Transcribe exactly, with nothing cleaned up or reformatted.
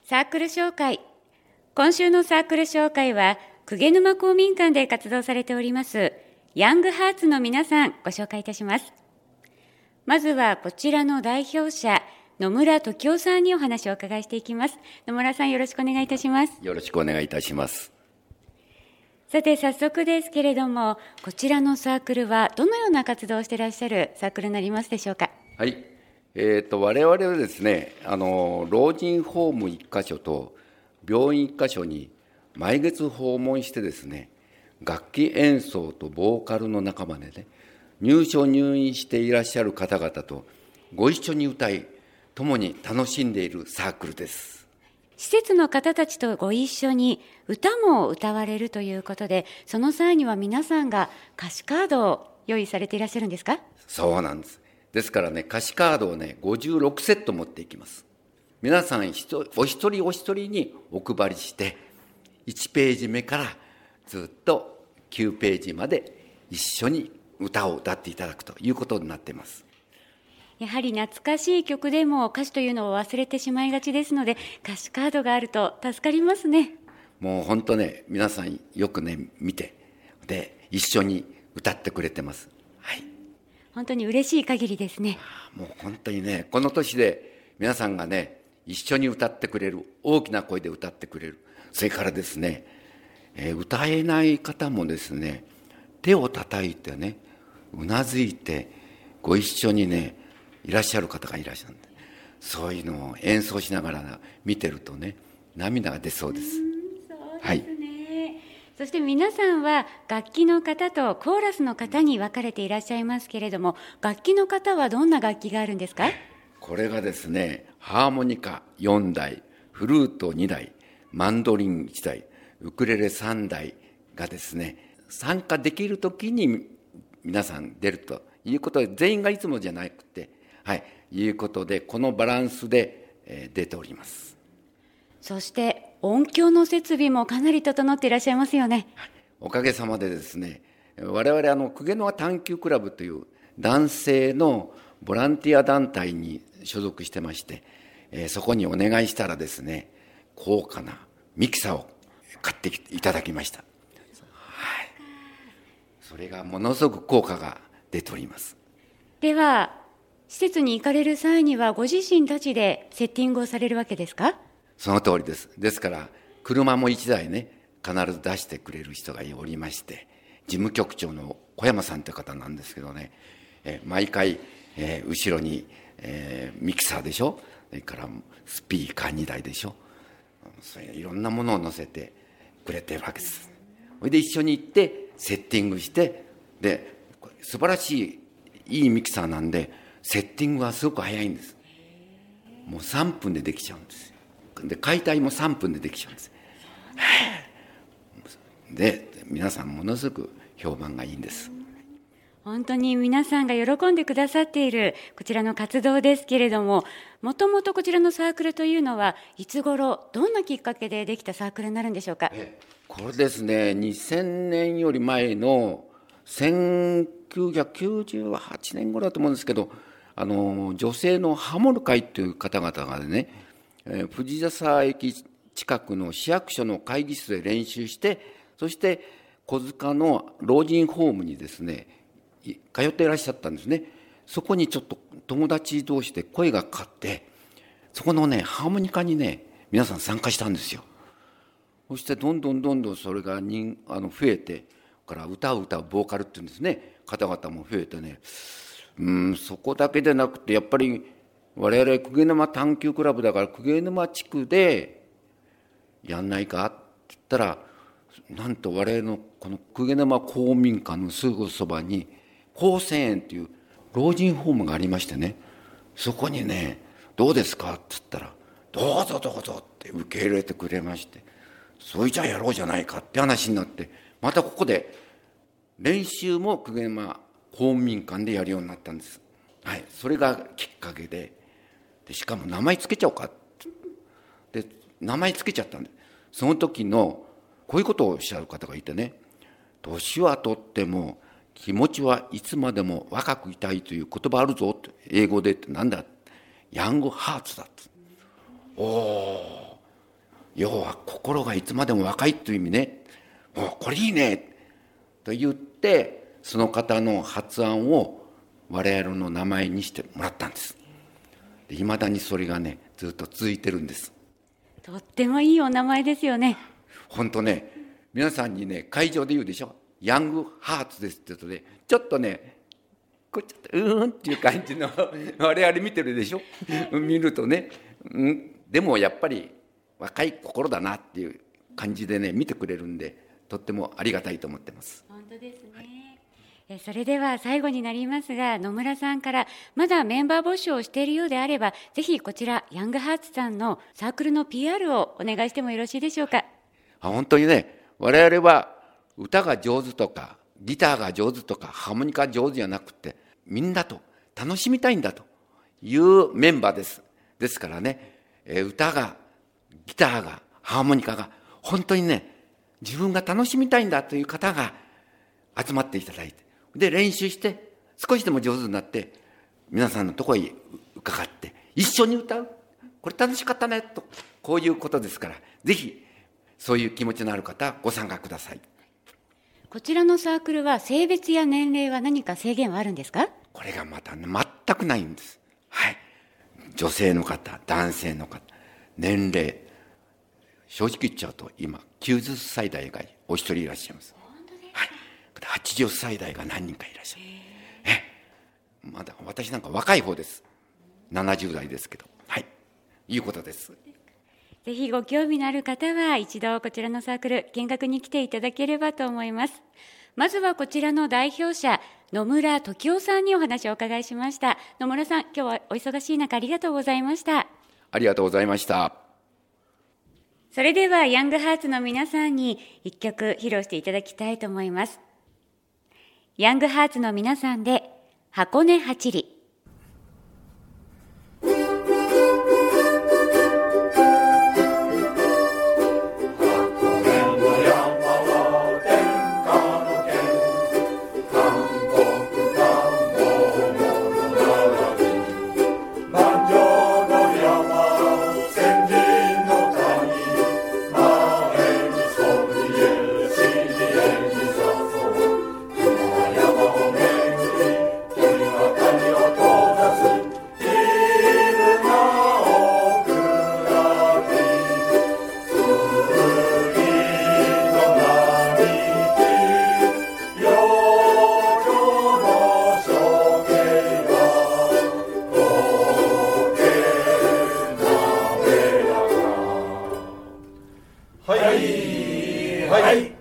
サークル紹介。今週のサークル紹介は、鵠沼公民館で活動されております、ヤングハーツの皆さん、ご紹介いたします。まずは、こちらの代表者、野村時夫さんにお話をお伺いしていきます。野村さん、よろしくお願いいたします。 よろしくお願いいたします。 さて、早速ですけれども、こちらのサークルは、どのような活動をしていらっしゃるサークルになりますでしょうか。 はい。えー、と我々はですね、あの老人ホームいっかしょと病院いっかしょに毎月訪問してですね、楽器演奏とボーカルの仲間でね、入所入院していらっしゃる方々とご一緒に歌い、共に楽しんでいるサークルです。 施設の方たちとご一緒に歌も歌われるということで、その際には皆さんが歌詞カードを用意されていらっしゃるんですか。 そうなんです。ですからね、歌詞カードをね、ごじゅうろくセット持っていきます。皆さんお一人お一人にお配りして、いちページ目からずっときゅうページまで一緒に歌を歌っていただくということになっています。 やはり懐かしい曲でも歌詞というのを忘れてしまいがちですので、歌詞カードがあると助かりますね。 もう本当ね、皆さんよくね見て、で一緒に歌ってくれてます。はい。 本当に嬉しい限りですね。 もう本当にね、この年で皆さんがね、一緒に歌ってくれる、大きな声で歌ってくれる。それからですね、えー、歌えない方もですね、手を叩いてね、うなずいて、ご一緒にね、いらっしゃる方がいらっしゃるんで、そういうのを演奏しながら見てるとね、涙が出そうです。 うん、そうですね。 はい。 そして皆さんは楽器の方とコーラスの方に分かれていらっしゃいますけれども、楽器の方はどんな楽器があるんですか。 これがですね、ハーモニカよんだい、フルートにだい、マンドリンいちだい、ウクレレさんだいがですね、参加できるときに皆さん出るということで、全員がいつもじゃなくて、はい、いうことで、このバランスで、えー、出ております。 そして音響の設備もかなり整っていらっしゃいますよね。 おかげさまでですね、我々あの鵠沼探究クラブという男性のボランティア団体に所属してまして、えー、そこにお願いしたらですね、高価なミキサーを買っていただきました。はい。それがものすごく効果が出ております。 では、施設に行かれる際にはご自身たちでセッティングをされるわけですか。 その通りです。ですから車もいちだいね、必ず出してくれる人がおりまして、事務局長の小山さんという方なんですけどね、え毎回、えー、後ろに、えー、ミキサーでしょ、それからスピーカーにだいでしょ、それいろんなものを載せてくれてるわけです。それで一緒に行ってセッティングして、で素晴らしいいいミキサーなんで、セッティングはすごく早いんです。もうさんぷんでできちゃうんです。で解体もさんぷんでできちゃうんです。で皆さんものすごく評判がいいんです。 本当に皆さんが喜んでくださっているこちらの活動ですけれども、もともとこちらのサークルというのはいつ頃、どんなきっかけでできたサークルになるんでしょうか。 えこれですね、にせんねんより前のせんきゅうひゃくきゅうじゅうはちねん頃だと思うんですけど、あの女性のハモる会という方々がね、えー、藤沢駅近くの市役所の会議室で練習して、そして小塚の老人ホームにですね通っていらっしゃったんですね。そこにちょっと友達同士で声がかかって、そこのねハーモニカにね皆さん参加したんですよ。そしてどんどんどんどんそれが人あの増えてから歌を歌うボーカルっていうんですね、方々も増えてね、うんそこだけでなくて、やっぱり我々鵠沼探究クラブだから鵠沼地区でやんないかって言ったら、なんと我々のこの鵠沼公民館のすぐそばに高専園という老人ホームがありましてね、そこにねどうですかって言ったら、どうぞどうぞって受け入れてくれまして、それじゃあやろうじゃないかって話になって、またここで練習も鵠沼公民館でやるようになったんです。はい、それがきっかけで、でしかも名前つけちゃおうかってで名前つけちゃったんで、その時のこういうことをおっしゃる方がいてね、年はとっても気持ちはいつまでも若くいたいという言葉あるぞって、英語でってなんだ、ヤングハーツだって。おー、 要は心がいつまでも若いという意味ね。おこれいいねと言って、その方の発案を我々の名前にしてもらったんです。いまだにそれがねずっと続いてるんです。 とってもいいお名前ですよね。 本当ね、皆さんにね会場で言うでしょ、ヤングハーツですって言うとね、ちょっとねこうちょっとうーんっていう感じの我々見てるでしょ見るとね、うん、でもやっぱり若い心だなっていう感じでね見てくれるんで、とってもありがたいと思ってます。 本当ですね、はい。えそれでは最後になりますが、野村さんからまだメンバー募集をしているようであれば、ぜひこちらヤングハーツさんのサークルの ピーアール をお願いしてもよろしいでしょうか。 あ本当にね、我々は歌が上手とかギターが上手とかハーモニカ上手じゃなくて、みんなと楽しみたいんだというメンバーです。ですからね、歌がギターがハーモニカが本当にね自分が楽しみたいんだという方が集まっていただいて、で練習して少しでも上手になって皆さんのところへ伺って一緒に歌う、これ楽しかったねと、こういうことですから、ぜひそういう気持ちのある方ご参加ください。 こちらのサークルは性別や年齢は何か制限はあるんですか？ これがまた、ね、全くないんです。はい、女性の方、男性の方、年齢正直言っちゃうと今きゅうじゅっさい代がお一人いらっしゃいます。はい、はちじゅっさい代が何人かいらっしゃる。えまだ私なんか若い方です。ななじゅう代ですけど、はいいうことです。 ぜひご興味のある方は一度こちらのサークル見学に来ていただければと思います。まずはこちらの代表者野村時夫さんにお話をお伺いしました。野村さん、今日はお忙しい中ありがとうございました。 ありがとうございました。 それではヤングハーツの皆さんに一曲披露していただきたいと思います。ヤングハーツの皆さんで箱根八里。 はいはい